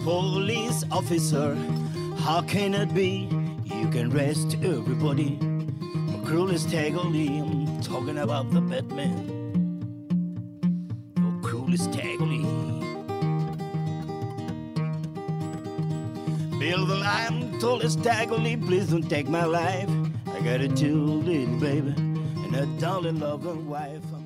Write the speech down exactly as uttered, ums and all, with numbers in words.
Police officer, how can it be? You can arrest everybody. My cruelest tagally, I'm talking about the Batman. Oh, cruelest tagally. Bill the Lion, tallest tagally, please don't take my life. I got a two little baby and a darling loving wife.